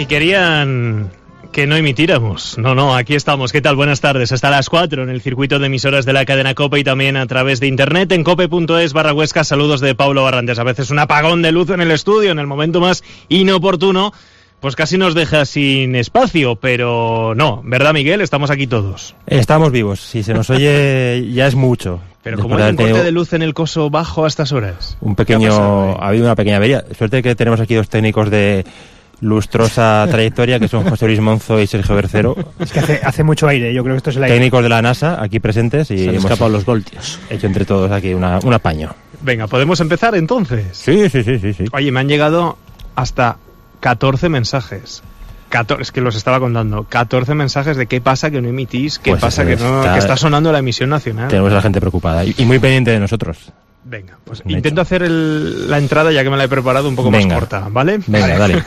querían que no emitiéramos. No, aquí estamos. ¿Qué tal? Buenas tardes. Hasta las 4 en el circuito de emisoras de la cadena COPE y también a través de internet en cope.es/Huesca. Saludos de Pablo Barrantes. A veces un apagón de luz en el estudio en el momento más inoportuno, pues casi nos deja sin espacio, pero no, ¿verdad, Miguel? Estamos aquí todos. Estamos vivos. Si se nos oye ya es mucho. Pero ¿cómo hay un corte de luz en el coso bajo a estas horas? Ha habido una pequeña avería. Suerte que tenemos aquí dos técnicos de lustrosa trayectoria, que son José Luis Monzo y Sergio Bercero. Es que hace mucho aire, yo creo que esto es el aire. Técnicos de la NASA, aquí presentes, y se han escapado los voltios. Hecho entre todos aquí un apaño. Venga, ¿podemos empezar entonces? Sí. Oye, me han llegado hasta 14 mensajes. Es que los estaba contando. 14 mensajes de qué pasa que no emitís, qué pasa que está sonando la emisión nacional. Tenemos a la gente preocupada y muy pendiente de nosotros. Venga, pues intento hacer la entrada, ya que me la he preparado un poco más corta, ¿vale? Venga, dale.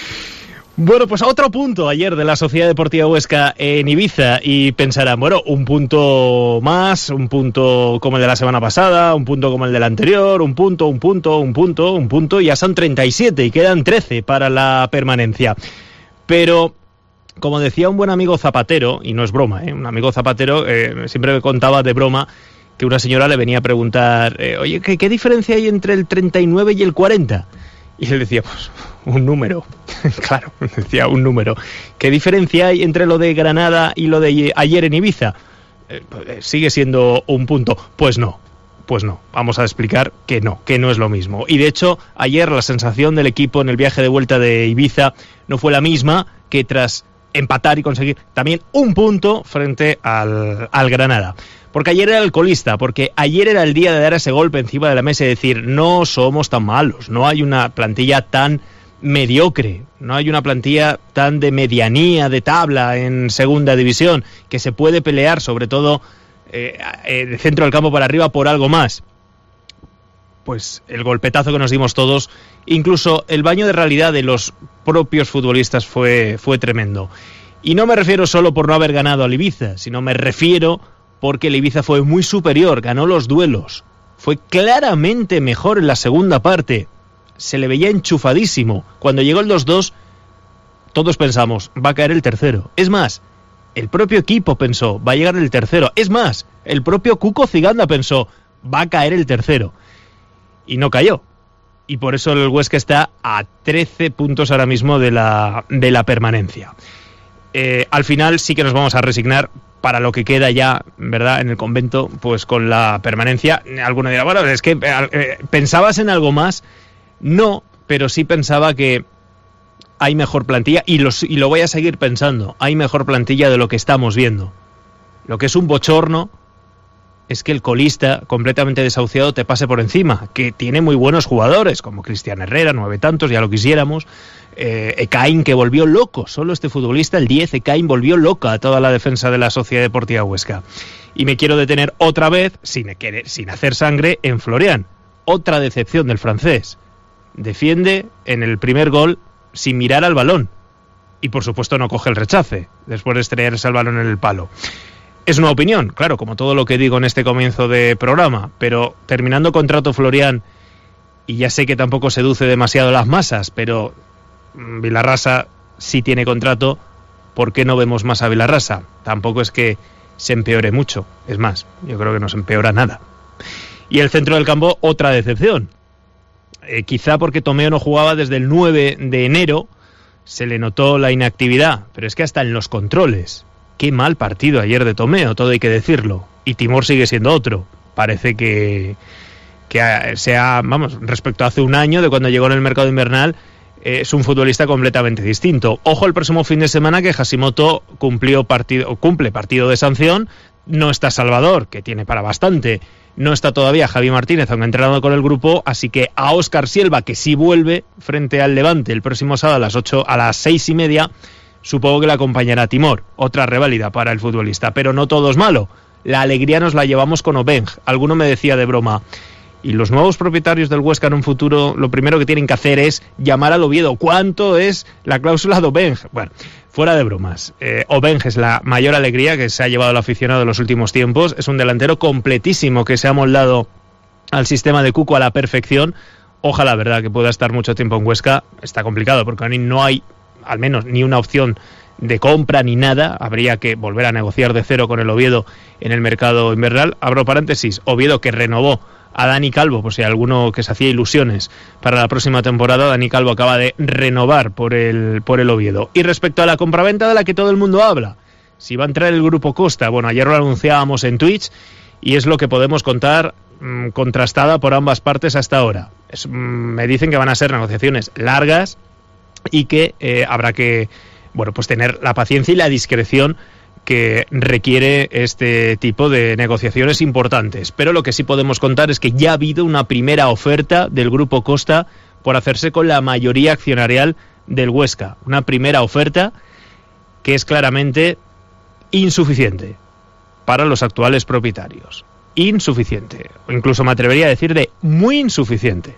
Bueno, pues otro punto ayer de la Sociedad Deportiva Huesca en Ibiza, y pensarán, bueno, un punto más, un punto como el de la semana pasada, un punto como el del anterior, un punto, y ya son 37 y quedan 13 para la permanencia. Pero, como decía un buen amigo zapatero, y no es broma, un amigo zapatero siempre me contaba de broma que una señora le venía a preguntar, oye, ¿qué diferencia hay entre el 39 y el 40? Y él decía, pues, un número. Claro, decía un número. ¿Qué diferencia hay entre lo de Granada y lo de ayer en Ibiza? Sigue siendo un punto. Pues no. Vamos a explicar que no es lo mismo. Y de hecho, ayer la sensación del equipo en el viaje de vuelta de Ibiza no fue la misma que tras empatar y conseguir también un punto frente al Granada. Porque ayer era el colista, porque ayer era el día de dar ese golpe encima de la mesa y decir, no somos tan malos, no hay una plantilla tan mediocre, no hay una plantilla tan de medianía de tabla en segunda división, que se puede pelear sobre todo de centro del campo para arriba por algo más. Pues el golpetazo que nos dimos todos, incluso el baño de realidad de los propios futbolistas fue tremendo. Y no me refiero solo por no haber ganado al Ibiza, sino me refiero porque el Ibiza fue muy superior, ganó los duelos, fue claramente mejor en la segunda parte, se le veía enchufadísimo. Cuando llegó el 2-2, todos pensamos, va a caer el tercero. Es más, el propio equipo pensó, va a llegar el tercero. Es más, el propio Cuco Ciganda pensó, va a caer el tercero. Y no cayó. Y por eso el Huesca está a 13 puntos ahora mismo de la permanencia. Al final sí que nos vamos a resignar para lo que queda ya, ¿verdad?, en el convento, pues con la permanencia. Alguno dirá, bueno, es que ¿pensabas en algo más? No, pero sí pensaba que hay mejor plantilla, y lo voy a seguir pensando, hay mejor plantilla de lo que estamos viendo. Lo que es un bochorno es que el colista, completamente desahuciado, te pase por encima, que tiene muy buenos jugadores, como Cristian Herrera, 9 tantos, ya lo quisiéramos, Ekain, que volvió loco, solo este futbolista, el 10, Ekain, volvió loca a toda la defensa de la Sociedad Deportiva Huesca. Y me quiero detener otra vez, sin hacer sangre, en Florian. Otra decepción del francés. Defiende en el primer gol sin mirar al balón. Y por supuesto no coge el rechace, después de estrellarse el balón en el palo. Es una opinión, claro, como todo lo que digo en este comienzo de programa, pero terminando contrato Florian, y ya sé que tampoco seduce demasiado las masas, pero Vilarrasa sí tiene contrato, ¿por qué no vemos más a Vilarrasa? Tampoco es que se empeore mucho, es más, yo creo que no se empeora nada. Y el centro del campo, otra decepción. Quizá porque Tomeo no jugaba desde el 9 de enero, se le notó la inactividad, pero es que hasta en los controles. Qué mal partido ayer de Tomeo, todo hay que decirlo. Y Timor sigue siendo otro. Parece que respecto a hace un año, de cuando llegó en el mercado invernal, es un futbolista completamente distinto. Ojo el próximo fin de semana, que Hashimoto cumple partido de sanción. No está Salvador, que tiene para bastante. No está todavía Javi Martínez, aunque ha entrenado con el grupo, así que a Óscar Silva, que sí vuelve frente al Levante el próximo sábado a las 6:30, supongo que le acompañará Timor. Otra reválida para el futbolista, pero no todo es malo. La alegría nos la llevamos con Obeng. Alguno me decía de broma, y los nuevos propietarios del Huesca en un futuro, lo primero que tienen que hacer es llamar al Oviedo. ¿Cuánto es la cláusula de Obeng? Bueno, fuera de bromas. Obeng es la mayor alegría que se ha llevado el aficionado en los últimos tiempos. Es un delantero completísimo que se ha moldado al sistema de Cuco a la perfección. Ojalá, verdad, que pueda estar mucho tiempo en Huesca. Está complicado porque no hay al menos ni una opción de compra ni nada. Habría que volver a negociar de cero con el Oviedo en el mercado invernal. Abro paréntesis, Oviedo que renovó a Dani Calvo, por si alguno que se hacía ilusiones para la próxima temporada. Dani Calvo acaba de renovar por el Oviedo. Y respecto a la compraventa de la que todo el mundo habla, si va a entrar el Grupo Costa, bueno, ayer lo anunciábamos en Twitch y es lo que podemos contar, contrastada por ambas partes hasta ahora. Me dicen que van a ser negociaciones largas y que habrá que, bueno, pues tener la paciencia y la discreción que requiere este tipo de negociaciones importantes. Pero lo que sí podemos contar es que ya ha habido una primera oferta del Grupo Costa por hacerse con la mayoría accionarial del Huesca. Una primera oferta que es claramente insuficiente para los actuales propietarios. Insuficiente. O incluso me atrevería a decir de muy insuficiente.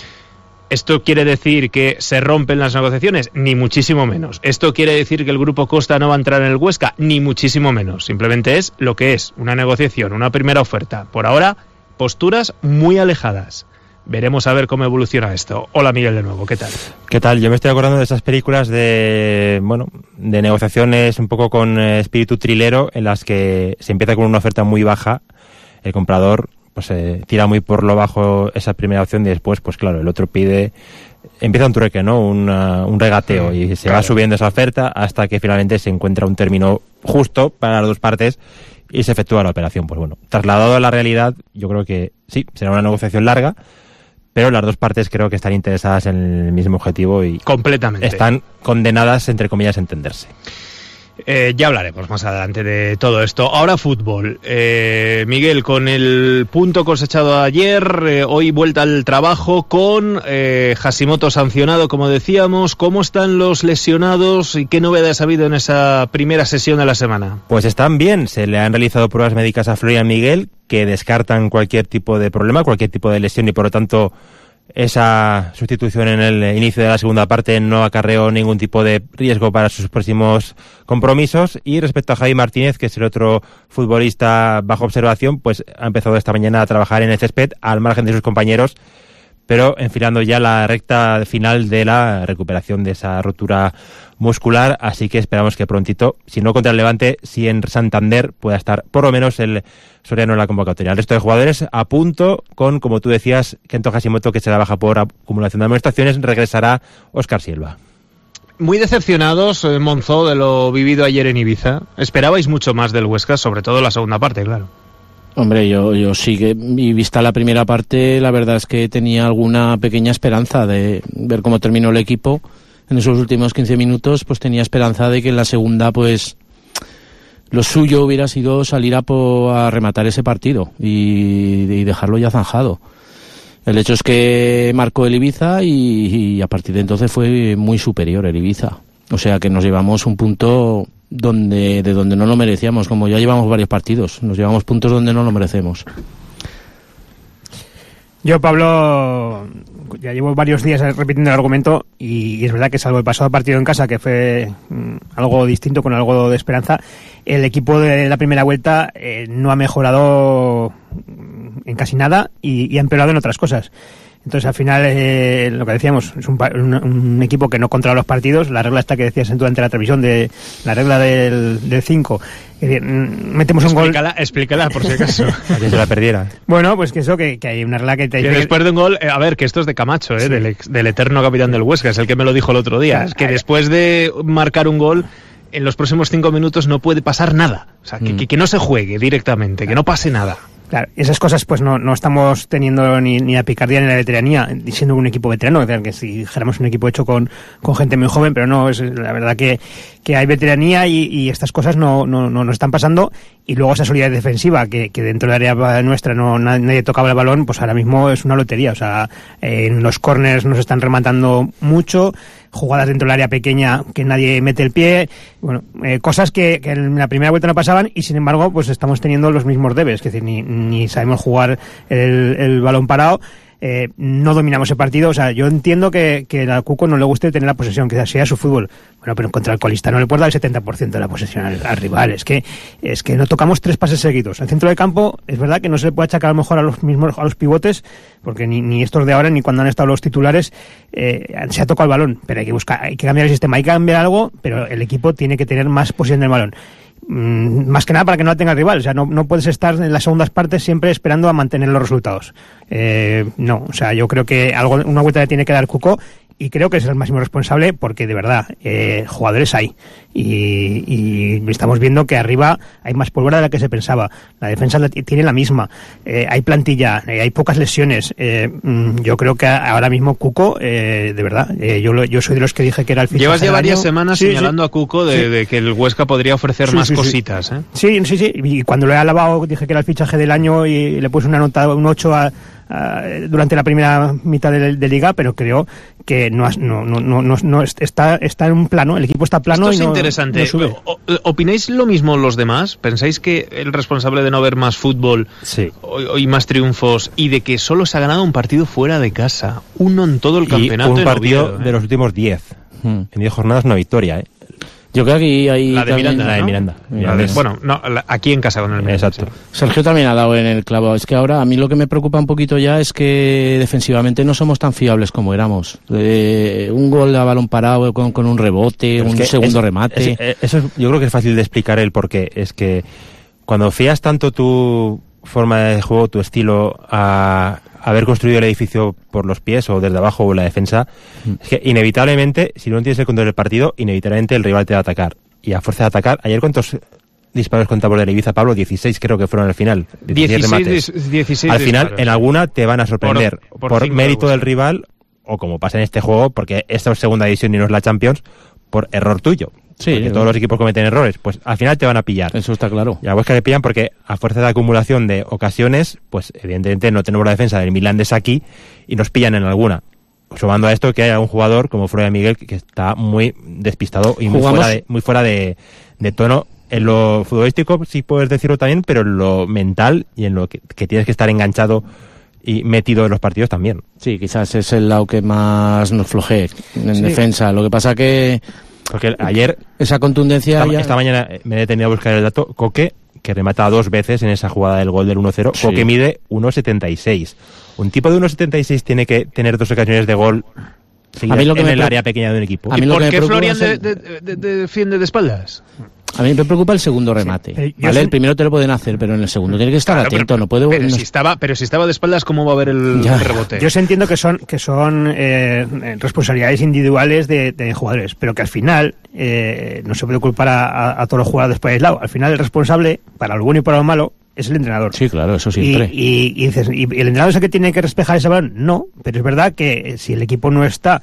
¿Esto quiere decir que se rompen las negociaciones? Ni muchísimo menos. ¿Esto quiere decir que el Grupo Costa no va a entrar en el Huesca? Ni muchísimo menos. Simplemente es lo que es, una negociación, una primera oferta. Por ahora, posturas muy alejadas. Veremos a ver cómo evoluciona esto. Hola Miguel de nuevo, ¿qué tal? ¿Qué tal? Yo me estoy acordando de esas películas de negociaciones un poco con espíritu trilero, en las que se empieza con una oferta muy baja, el comprador pues tira muy por lo bajo esa primera opción y después, pues claro, el otro empieza un trueque, ¿no? Un regateo y se va subiendo esa oferta hasta que finalmente se encuentra un término justo para las dos partes y se efectúa la operación. Pues bueno, trasladado a la realidad, yo creo que sí, será una negociación larga, pero las dos partes creo que están interesadas en el mismo objetivo y completamente están condenadas, entre comillas, a entenderse. Ya hablaremos más adelante de todo esto. Ahora fútbol. Miguel, con el punto cosechado ayer, hoy vuelta al trabajo con Hashimoto sancionado, como decíamos. ¿Cómo están los lesionados y qué novedades ha habido en esa primera sesión de la semana? Pues están bien. Se le han realizado pruebas médicas a Florian Miguel que descartan cualquier tipo de problema, cualquier tipo de lesión y por lo tanto esa sustitución en el inicio de la segunda parte no acarreó ningún tipo de riesgo para sus próximos compromisos. Y respecto a Javi Martínez, que es el otro futbolista bajo observación, pues ha empezado esta mañana a trabajar en el césped al margen de sus compañeros, pero enfilando ya la recta final de la recuperación de esa rotura muscular, así que esperamos que prontito, si no contra el Levante, si en Santander pueda estar por lo menos el soriano en la convocatoria. El resto de jugadores a punto con, como tú decías, Kento Hashimoto, que será baja por acumulación de amonestaciones, regresará Óscar Silva. Muy decepcionados, Monzó, de lo vivido ayer en Ibiza. Esperabais mucho más del Huesca, sobre todo la segunda parte, claro. Hombre, yo sí que, y vista la primera parte, la verdad es que tenía alguna pequeña esperanza de ver cómo terminó el equipo. En esos últimos 15 minutos, pues tenía esperanza de que en la segunda, pues, lo suyo hubiera sido salir a rematar ese partido y dejarlo ya zanjado. El hecho es que marcó el Ibiza y a partir de entonces fue muy superior el Ibiza. O sea que nos llevamos un punto de donde no lo merecíamos, como ya llevamos varios partidos, nos llevamos puntos donde no lo merecemos. Yo, Pablo, ya llevo varios días repitiendo el argumento y es verdad que salvo el pasado partido en casa, que fue algo distinto, con algo de esperanza, el equipo de la primera vuelta no ha mejorado en casi nada y ha empeorado en otras cosas. Entonces, al final, lo que decíamos, es un equipo que no controla los partidos. La regla esta que decías durante la televisión, de la regla del 5. Es decir, metemos un gol... Explícala, por si acaso. A que se la perdiera. Bueno, pues que eso, que hay una regla que te dice... Que después de un gol... a ver, que esto es de Camacho, sí, del eterno capitán del Huesca, es el que me lo dijo el otro día. Es que después de marcar un gol, en los próximos 5 minutos no puede pasar nada. O sea, que no se juegue directamente, que no pase nada. Claro, esas cosas pues no estamos teniendo ni la picardía ni la veteranía, siendo un equipo veterano, que si dijéramos un equipo hecho con gente muy joven, pero no, es la verdad que hay veteranía y estas cosas no están pasando. Y luego esa solidez defensiva, que dentro del área nuestra nadie tocaba el balón, pues ahora mismo es una lotería. O sea, en los corners nos están rematando mucho, jugadas dentro del área pequeña que nadie mete el pie, bueno, cosas que en la primera vuelta no pasaban y sin embargo pues estamos teniendo los mismos debes, es decir, ni sabemos jugar el balón parado. no dominamos el partido. O sea, yo entiendo que a Cuco no le guste tener la posesión, que sea su fútbol. Bueno, pero contra el colista no le puede dar el 70% de la posesión al rival. Es que no tocamos 3 pases seguidos. Al centro del campo es verdad que no se le puede achacar a lo mejor a los pivotes, porque ni estos de ahora ni cuando han estado los titulares se ha tocado el balón, pero hay que cambiar el sistema, hay que cambiar algo, pero el equipo tiene que tener más posesión del balón. Más que nada para que no la tenga el rival. O sea, no puedes estar en las segundas partes siempre esperando a mantener los resultados. No, o sea, yo creo que una vuelta le tiene que dar Cuco, y creo que es el máximo responsable, porque de verdad jugadores hay y estamos viendo que arriba hay más pólvora de la que se pensaba. La defensa tiene la misma, hay plantilla, hay pocas lesiones. Yo creo que ahora mismo Cuco, de verdad, yo soy de los que dije que era el fichaje. Llevas ya varias año. semanas señalando a Cuco de que el Huesca podría ofrecer más cositas. Sí, y cuando lo he alabado dije que era el fichaje del año y le puse una nota, un 8 durante la primera mitad de liga, pero creo que no está en un plano, el equipo está plano. Esto es y interesante. No sube. ¿Opináis lo mismo los demás? ¿Pensáis que el responsable de no ver más fútbol y más triunfos, y de que solo se ha ganado un partido fuera de casa, uno en todo el campeonato? Un partido de los últimos 10. En 10 jornadas una victoria, Yo creo que aquí hay la de también, Miranda, la de Miranda. Bueno, no, aquí en casa con el Miranda. Exacto. Sí. Sergio también ha dado en el clavo. Es que ahora a mí lo que me preocupa un poquito ya es que defensivamente no somos tan fiables como éramos. Un gol a balón parado con un rebote, un segundo remate. Eso yo creo que es fácil de explicar el porqué. Es que cuando fías tanto tu forma de juego, tu estilo, a haber construido el edificio por los pies o desde abajo o la defensa, es que inevitablemente, si no tienes el control del partido, inevitablemente el rival te va a atacar. Y a fuerza de atacar, ayer ¿cuántos disparos contamos de Ibiza, Pablo? 16 creo que fueron al final. 16 al final, disparos. En alguna te van a sorprender por mérito del rival, o como pasa en este juego, porque esta es segunda división y no es la Champions, por error tuyo. Sí, porque todos los equipos cometen errores, pues al final te van a pillar. Eso está claro. Y a Huesca le pillan porque a fuerza de acumulación de ocasiones, pues evidentemente no tenemos la defensa del Milán de Saki y nos pillan en alguna. Sumando a esto que hay algún jugador como Florian Miguel que está muy despistado y muy fuera de tono. En lo futbolístico sí puedes decirlo también, pero en lo mental y en lo que tienes que estar enganchado y metido en los partidos también. Sí, quizás es el lado que más nos flojee en defensa. Lo que pasa que porque ayer esa contundencia esta mañana me he detenido a buscar el dato. Coque, que remata 2 veces en esa jugada del gol del 1-0, sí. Coque mide 1,76. Un tipo de 1,76 tiene que tener 2 ocasiones de gol en el área pequeña de un equipo. ¿Y por qué Florian defiende de espaldas? A mí me preocupa el segundo remate. Sí, ¿vale? El primero te lo pueden hacer, pero en el segundo tiene que estar atento. No puede. Pero si estaba de espaldas, ¿cómo va a haber el rebote? Yo entiendo que son responsabilidades individuales de jugadores, pero que al final no se puede culpar a todos los jugadores por aislado. Al final el responsable, para lo bueno y para lo malo, es el entrenador. Sí, claro, eso siempre. Y dices, ¿y el entrenador es el que tiene que despejar ese balón? No, pero es verdad que si el equipo no está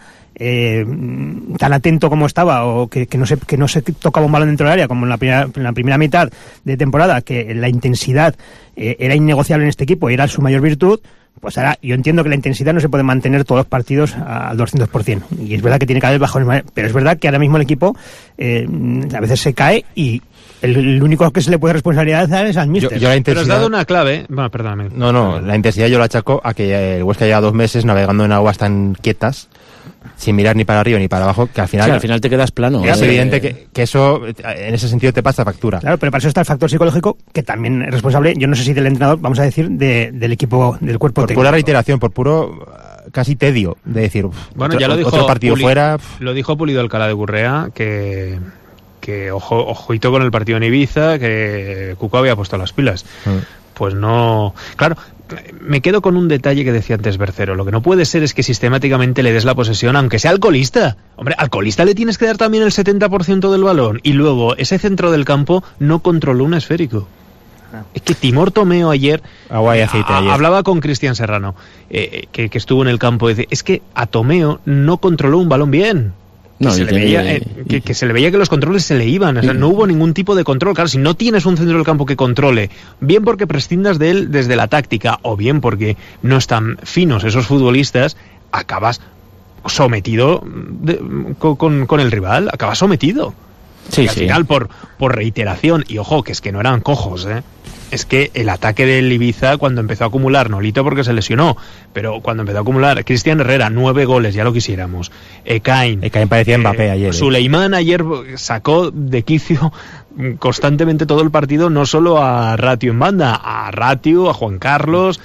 tan atento como estaba, o que no se tocaba un balón dentro del área como en la primera mitad de temporada, que la intensidad era innegociable en este equipo y era su mayor virtud, pues ahora yo entiendo que la intensidad no se puede mantener todos los partidos al 200%, y es verdad que tiene que haber bajones, pero es verdad que ahora mismo el equipo a veces se cae y el único que se le puede responsabilizar es al míster. Pero has dado una clave. Bueno, perdóname. No, la intensidad yo la achaco a que el Huesca lleva 2 meses navegando en aguas tan quietas, sin mirar ni para arriba ni para abajo, que al final te quedas plano. Es evidente que eso, en ese sentido, te pasa factura. Claro, pero para eso está el factor psicológico, que también es responsable, yo no sé si del entrenador, vamos a decir, del equipo, del cuerpo técnico. Por pura reiteración, por puro casi tedio de decir, bueno, ya lo dijo otro partido fuera. Lo dijo Pulido Alcalá de Gurrea, que ojito con el partido en Ibiza, que Cuco había puesto las pilas. Pues no. Claro, me quedo con un detalle que decía antes Bercero. Lo que no puede ser es que sistemáticamente le des la posesión, aunque sea al colista. Hombre, al colista le tienes que dar también el 70% del balón. Y luego, ese centro del campo no controló un esférico. Es que Timor Tomeo ayer hablaba con Cristian Serrano, que estuvo en el campo, y dice, es que a Tomeo no controló un balón bien. Que se le veía que los controles se le iban, o sea, no hubo ningún tipo de control. Claro, si no tienes un centro del campo que controle, bien porque prescindas de él desde la táctica, o bien porque no están finos esos futbolistas, acabas sometido con el rival, acabas sometido. Sí, Al final, por reiteración, y ojo, que es que no eran cojos, es que el ataque del Ibiza, cuando empezó a acumular, Nolito porque se lesionó, pero cuando empezó a acumular, Cristian Herrera, 9 goles, ya lo quisiéramos, Ekain parecía Mbappé ayer. Suleimán ayer sacó de quicio constantemente todo el partido, no solo a Ratio en banda, a Ratio, a Juan Carlos,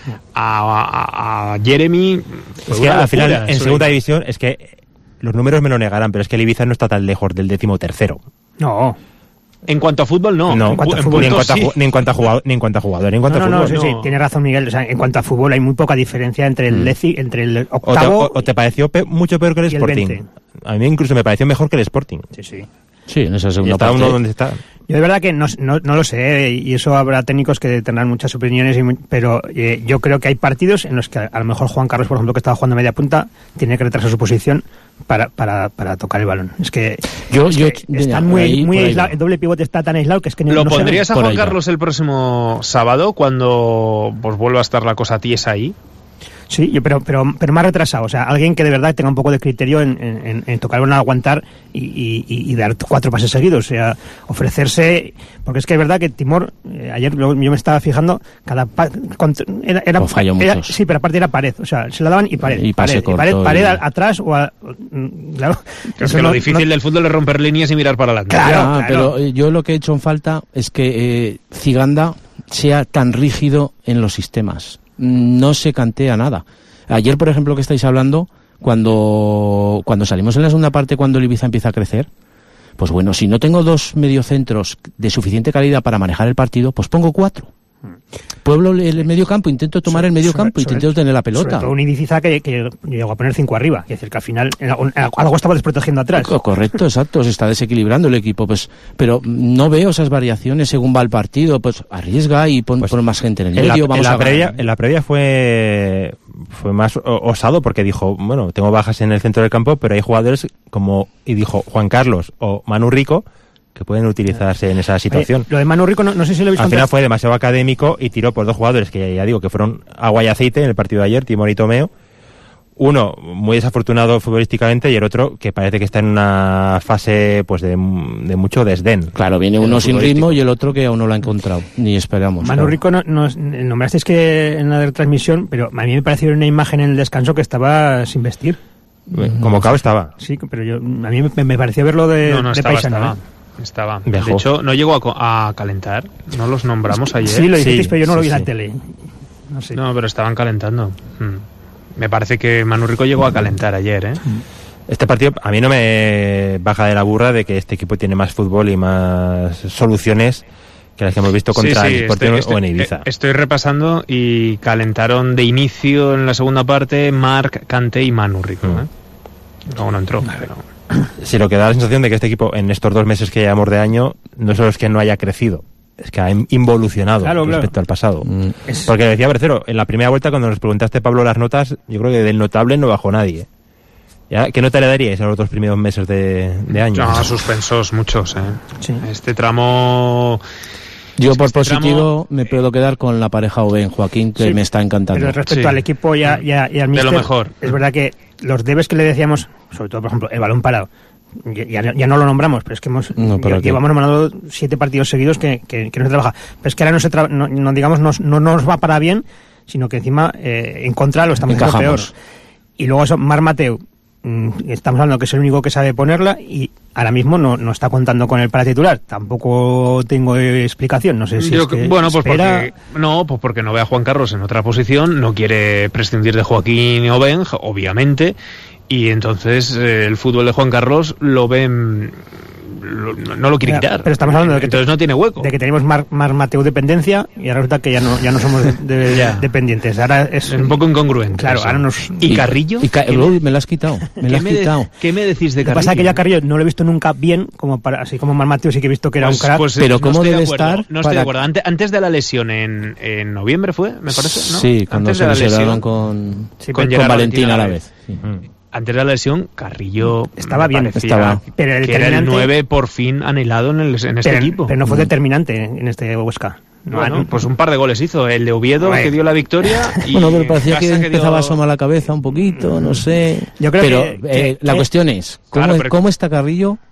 a Jeremy. Es que al final, en segunda división, es que los números me lo negarán, pero es que el Ibiza no está tan lejos del 13º. No. En cuanto a fútbol, no. En cuanto a fútbol, ni en cuanto a jugador, ni en cuanto a fútbol. Sí, tiene razón Miguel. O sea, en cuanto a fútbol hay muy poca diferencia entre el octavo. ¿O te pareció mucho peor que el Sporting? A mí incluso me pareció mejor que el Sporting. Sí, en esa segunda parte. Uno donde está. Yo de verdad que no lo sé, y eso habrá técnicos que tendrán muchas opiniones, pero yo creo que hay partidos en los que a lo mejor Juan Carlos, por ejemplo, que estaba jugando a media punta, tiene que retrasar su posición para tocar el balón. Es que están muy aislados, el doble pivote está tan aislado que es que ¿Lo pondrías a Juan Carlos el próximo sábado cuando pues vuelva a estar la cosa tiesa ahí? Sí, pero más retrasado, o sea, alguien que de verdad tenga un poco de criterio en tocar el balón, aguantar y dar 4 pases seguidos, o sea, ofrecerse, porque es que es verdad que Timor, ayer yo me estaba fijando, era falló muchos. Sí, pero aparte era pared, o sea, se la daban y pared, y pase corto, pared atrás claro. Es que lo difícil del fútbol es romper líneas y mirar para adelante. Claro. Pero yo lo que he hecho en falta es que Ziganda sea tan rígido en los sistemas. No se cantea nada. Ayer, por ejemplo, que estáis hablando, cuando salimos en la segunda parte, cuando el Ibiza empieza a crecer, pues bueno, si no tengo 2 mediocentros de suficiente calidad para manejar el partido, pues pongo 4. Pueblo el medio campo, intento tomar el medio campo, intento tener la pelota. Sobre todo un Ibiza que llegó a poner 5 arriba, es decir, que al final algo estaba desprotegiendo atrás. Correcto, exacto, se está desequilibrando el equipo, pues, pero no veo esas variaciones según va el partido, pues arriesga y pon más gente en el medio. En la previa fue más osado porque dijo, bueno, tengo bajas en el centro del campo, pero hay jugadores y dijo Juan Carlos o Manu Rico que pueden utilizarse en esa situación. Lo de Manu Rico no sé si lo he visto. Al final fue demasiado académico y tiró por 2 jugadores que ya digo que fueron agua y aceite en el partido de ayer, Timor y Tomeo. Uno muy desafortunado futbolísticamente y el otro que parece que está en una fase pues de mucho desdén. Claro, viene uno sin ritmo y el otro que aún no lo ha encontrado, ni esperamos. Manu Rico nombrasteis que en la transmisión, pero a mí me pareció una imagen en el descanso que estaba sin vestir. Como cabo estaba. Sí, pero a mí me pareció verlo de paisano. Estaba. De hecho, no llegó a calentar. No los nombramos ayer. Sí, lo dijisteis, pero yo no lo vi en la tele. No sé. No, pero estaban calentando. Me parece que Manu Rico llegó a calentar ayer, Este partido a mí no me baja de la burra de que este equipo tiene más fútbol y más soluciones que las que hemos visto contra el Sporting o en Ibiza. Estoy repasando y calentaron de inicio en la segunda parte Marc, Kanté y Manu Rico. Luego no entró, pero... Si lo que da la sensación de que este equipo en estos 2 meses que llevamos de año no solo es que no haya crecido, es que ha involucionado respecto al pasado. Porque decía Bercero, en la primera vuelta cuando nos preguntaste, Pablo, las notas, yo creo que del notable no bajó nadie. ¿Ya? ¿Qué nota le daríais a los 2 primeros meses de año? No, suspensos muchos. Sí. Este tramo... Yo por positivo me puedo quedar con la pareja Oben Joaquín, que me está encantando. Pero respecto al equipo y al míster, de lo mejor. Es verdad que los debes que le decíamos, sobre todo por ejemplo el balón parado, ya no lo nombramos, pero es que llevamos nombrando 7 partidos seguidos que no se trabaja. Pero es que ahora no nos va para bien, sino que encima en contra lo estamos haciendo peor. Y luego eso, Marc Mateu, estamos hablando que es el único que sabe ponerla y ahora mismo no está contando con él para titular. Tampoco tengo explicación, no sé si porque no ve a Juan Carlos en otra posición, no quiere prescindir de Joaquín y Obeng, obviamente, y entonces el fútbol de Juan Carlos lo ven... no lo quiere quitar. Pero estamos hablando de que entonces no tiene hueco. De que tenemos Marc Mateu dependencia y ahora resulta que ya no somos dependientes. Ahora es un poco incongruente. Claro, ahora nos... ¿Y Carrillo? Me lo has quitado. ¿Qué me decís de Carrillo? Lo que pasa es que ya Carrillo no lo he visto nunca bien, así como Marc Mateu sí que he visto que era un crack. Pero ¿cómo debe estar? No estoy de acuerdo. Antes de la lesión en noviembre fue, me parece, ¿no? Sí, cuando se lesionaron con Valentín a la vez. Sí. Antes de la lesión, Carrillo estaba bien, pero el que era el 9 por fin anhelado en este equipo. Pero no fue determinante en este Huesca. Bueno, pues un par de goles hizo. El de Oviedo, que dio la victoria. Y pero parecía que empezaba a asomar la cabeza un poquito, no sé. Yo creo que la cuestión es, ¿cómo está Carrillo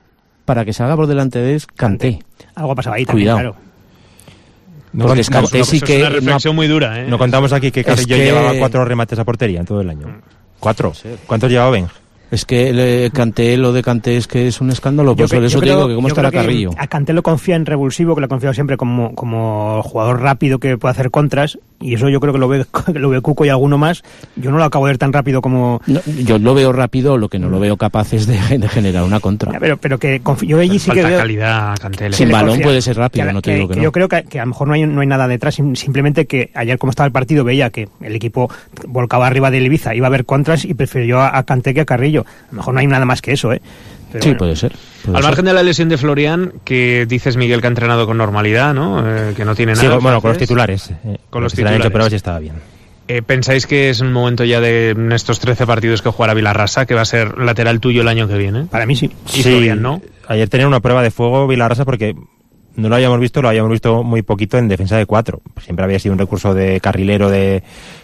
para que salga por delante de él Kanté. Algo ha pasado ahí también, Cuidado. claro. Porque Kanté sí que... Es una reflexión muy dura, ¿eh? No contamos aquí que Carrillo llevaba 4 remates a portería en todo el año. 4. ¿Cuántos llevaba Ben? Es que lo de Kanté es que es un escándalo, por eso te digo que cómo estará Carrillo. A Kanté lo confía en revulsivo, que lo ha confiado siempre como jugador rápido que puede hacer contras, y eso yo creo que lo ve Cuco y alguno más. Yo no lo acabo de ver tan rápido como... No, yo lo veo rápido, lo que no lo veo capaz es de generar una contra. Ya, pero que yo allí sí que veo... calidad a Kanté. Sin balón puede ser rápido, no te digo que no. Yo creo que a lo mejor no hay nada detrás, simplemente que ayer como estaba el partido veía que el equipo volcaba arriba del Ibiza, iba a haber contras y prefirió a Kanté que a Carrillo. A lo mejor no hay nada más que eso, ¿eh? Pero sí, bueno. puede ser. Al margen de la lesión de Florian, que dices, Miguel, que ha entrenado con normalidad, ¿no? Que no tiene nada. Sí, bueno, con los titulares. Con los titulares. Hecho pruebas y estaba bien. ¿Pensáis que es un momento ya de en estos 13 partidos que jugará Vilarrasa, que va a ser lateral tuyo el año que viene? Para mí sí. Y Florian, ¿no? Ayer tenía una prueba de fuego Vilarrasa porque no lo habíamos visto muy poquito en defensa de 4. Siempre había sido un recurso de carrilero de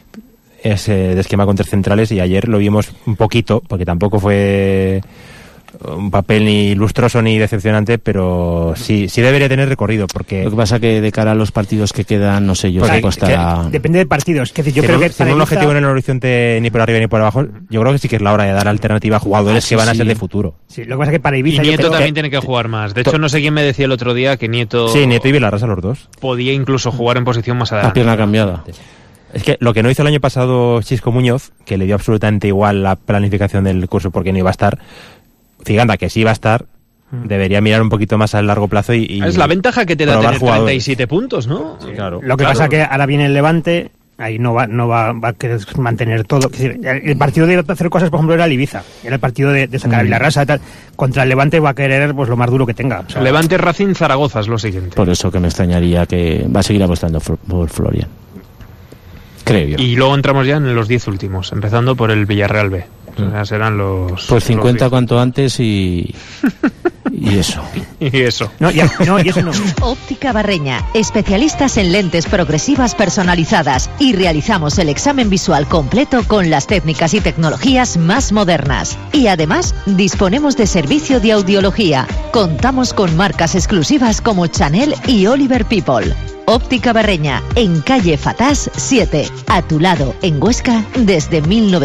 esquema con 3 centrales, y ayer lo vimos un poquito, porque tampoco fue un papel ni lustroso ni decepcionante, pero sí debería tener recorrido, porque... Lo que pasa que de cara a los partidos que quedan, no sé yo, se costará... Depende de partidos. Yo creo que sin un objetivo en el horizonte ni por arriba ni por abajo, yo creo que sí que es la hora de dar alternativa a jugadores que van a ser de futuro. Sí, lo que pasa es que para Ibiza... Y Nieto también tiene que jugar más. De hecho, no sé quién me decía el otro día que Nieto... Sí, Nieto y Vilarrasa los dos. Podía incluso jugar en posición más adelante. La pierna cambiada. Es que lo que no hizo el año pasado Xisco Muñoz, que le dio absolutamente igual la planificación del curso porque no iba a estar, Ciganda, que sí iba a estar, debería mirar un poquito más a largo plazo y es la ventaja que te da tener jugadores. 37 puntos, ¿no? Sí, claro. Lo que pasa que ahora viene el Levante, ahí no va a querer mantener todo. Es decir, el partido de hacer cosas, por ejemplo, era el Ibiza, era el partido de sacar a Vilarrasa, tal. Contra el Levante va a querer pues lo más duro que tenga. O sea, Levante, Racing, Zaragoza es lo siguiente. Por eso que me extrañaría que va a seguir apostando por Florian. Creo yo. Y luego entramos ya en los 10 últimos, empezando por el Villarreal B. O sea, serán los... Pues 50 cuanto antes y eso. Y eso. No, y eso no. Óptica Barreña, especialistas en lentes progresivas personalizadas, y realizamos el examen visual completo con las técnicas y tecnologías más modernas. Y además, disponemos de servicio de audiología. Contamos con marcas exclusivas como Chanel y Oliver People. Óptica Barreña, en calle Fatás 7, a tu lado, en Huesca, desde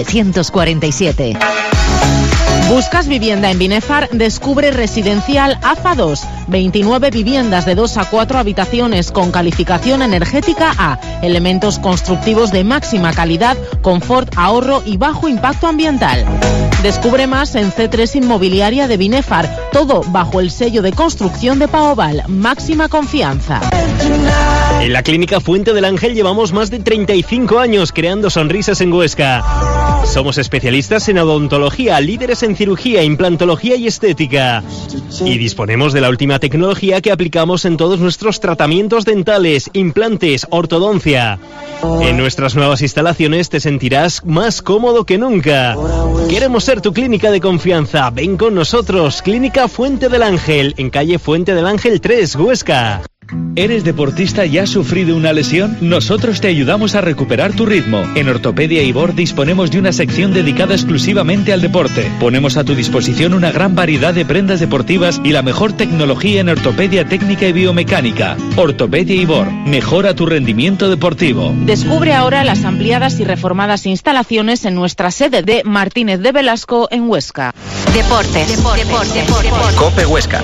1947. ¿Buscas vivienda en Binefar? Descubre Residencial AFA 2. 29 viviendas de 2 a 4 habitaciones con calificación energética A. Elementos constructivos de máxima calidad, confort, ahorro y bajo impacto ambiental. Descubre más en C3 Inmobiliaria de Binefar. Todo bajo el sello de construcción de Paoval. Máxima confianza. En la Clínica Fuente del Ángel llevamos más de 35 años creando sonrisas en Huesca. Somos especialistas en odontología, líderes en cirugía, implantología y estética. Y disponemos de la última tecnología que aplicamos en todos nuestros tratamientos dentales, implantes, ortodoncia. En nuestras nuevas instalaciones te sentirás más cómodo que nunca. Queremos ser tu clínica de confianza. Ven con nosotros, Clínica Fuente del Ángel, en calle Fuente del Ángel 3, Huesca. ¿Eres deportista y has sufrido una lesión? Nosotros te ayudamos a recuperar tu ritmo. En Ortopedia Ibor disponemos de una sección dedicada exclusivamente al deporte. Ponemos a tu disposición una gran variedad de prendas deportivas y la mejor tecnología en ortopedia técnica y biomecánica. Ortopedia Ibor, mejora tu rendimiento deportivo. Descubre ahora las ampliadas y reformadas instalaciones en nuestra sede de Martínez de Velasco en Huesca. Deportes. Cope Huesca.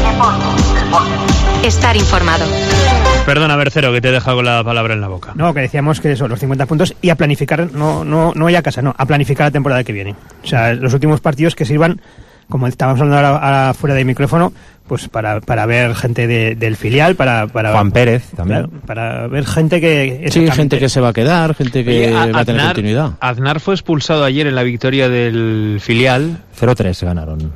Estar informado. Perdona, Bercero, que te he dejado la palabra en la boca. No, que decíamos que son los 50 puntos y a planificar, no ya a casa, no, a planificar la temporada que viene. O sea, los últimos partidos que sirvan, como estábamos hablando ahora fuera de micrófono, pues para ver gente del filial, para Juan Pérez también. Para ver gente que... Sí, gente que se va a quedar, gente que va a tener continuidad. Aznar fue expulsado ayer en la victoria del filial. 0-3 ganaron.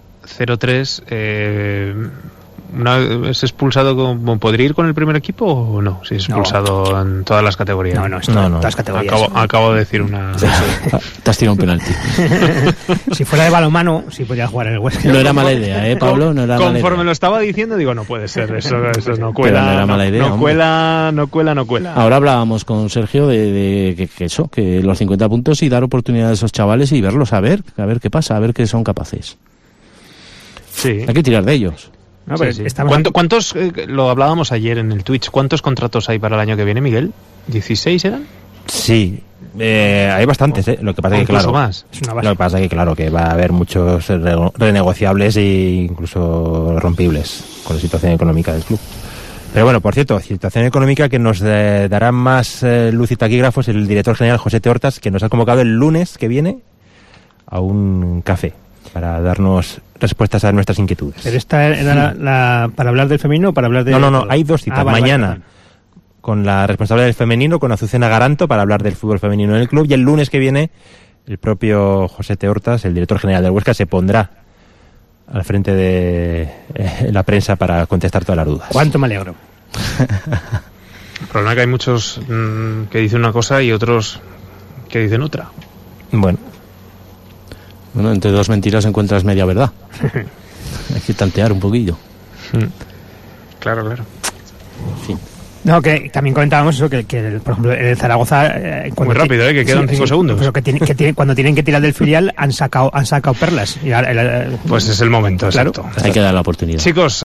0-3. ¿Es expulsado? ¿Podría ir con el primer equipo o no? Si es expulsado en todas las categorías. No, todas las categorías. Acabo de decir una... Te has tirado un penalti. Si fuera de balonmano, sí podría jugar en el Huesca. No era mala idea, Pablo? No era mala idea. Conforme lo estaba diciendo, digo, no puede ser, eso no cuela. Pero no era mala idea, no cuela. Ahora hablábamos con Sergio de que los 50 puntos y dar oportunidad a esos chavales y verlos a ver qué pasa, a ver qué son capaces. Sí. Hay que tirar de ellos. No, pero Sí. estamos- ¿Cuántos, lo hablábamos ayer en el Twitch, cuántos contratos hay para el año que viene, Miguel? ¿16 eran? Sí, hay bastantes, Lo que pasa es que, Incluso claro, más. Es una base. lo que pasa es que, claro, que va a haber muchos renegociables e incluso rompibles con la situación económica del club. Pero bueno, por cierto, situación económica que nos dará más luz y taquígrafos el director general José T. Hortas, que nos ha convocado el lunes que viene a un café para darnos respuestas a nuestras inquietudes. Pero esta era para hablar del femenino o para hablar de... No, hay dos citas. Vale, Mañana vale. con la responsable del femenino, con Azucena Garanto, para hablar del fútbol femenino en el club, y el lunes que viene el propio José T. Hortas, el director general del Huesca, se pondrá al frente de la prensa para contestar todas las dudas. ¿Cuánto me alegro? El problema es que hay muchos que dicen una cosa y otros que dicen otra. Bueno, Bueno, entre dos mentiras encuentras media verdad. Hay que tantear un poquillo. Claro. En fin. No, que también comentábamos eso, que por ejemplo, el Zaragoza... Muy rápido, que quedan 5 segundos. Pero cuando tienen que tirar del filial han sacado perlas. Y ahora, Pues es el momento, Claro. exacto. Hay que dar la oportunidad. Chicos,